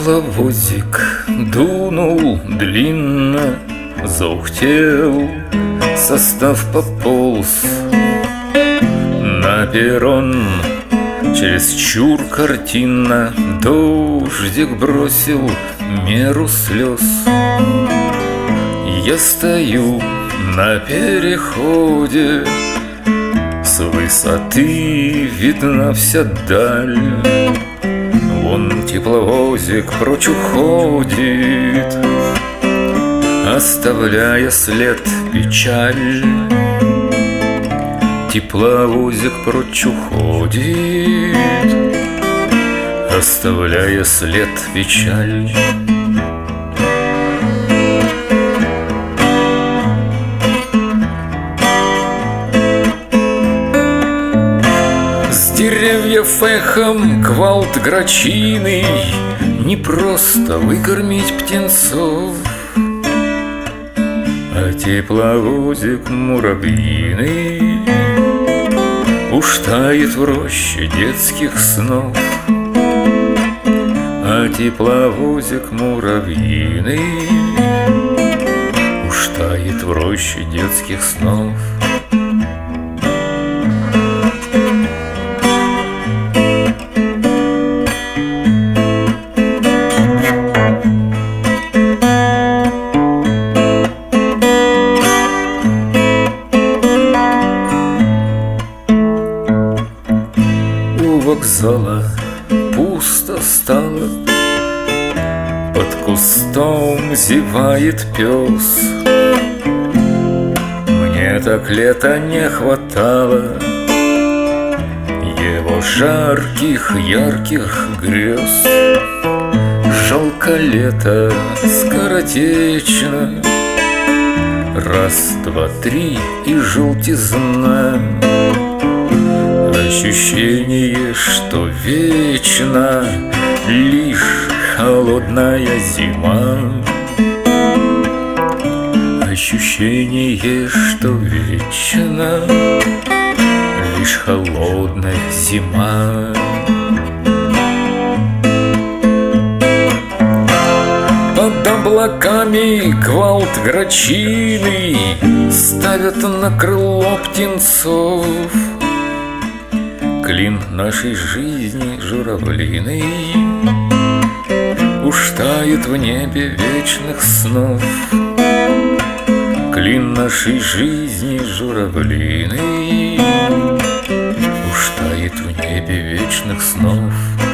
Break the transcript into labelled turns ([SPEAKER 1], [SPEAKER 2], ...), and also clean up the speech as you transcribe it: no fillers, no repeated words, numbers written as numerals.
[SPEAKER 1] Тепловозик дунул длинно, заухтел, состав пополз на перрон. Чересчур картинно дождик бросил меру слез. Я стою на переходе, с высоты видна вся даль. Вон тепловозик прочь уходит, оставляя след печаль. Тепловозик прочь уходит, оставляя след печаль. С деревьев эхом гвалт грачиный, не просто выкормить птенцов. А тепловозик муравьиный уж тает в роще детских снов. А тепловозик муравьиный уж тает в роще детских снов. Вокзала пусто стало, под кустом зевает пес. Мне так лета не хватало его жарких, ярких грез. Жалко лето скоротечно, раз, два, три и желтизна. Ощущение, что вечно лишь холодная зима. Ощущение, что вечно лишь холодная зима. Под облаками гвалт грачиный ставят на крыло птенцов. Клин нашей жизни журавлиный уж тает в небе вечных снов. Клин нашей жизни журавлиный уж тает в небе вечных снов.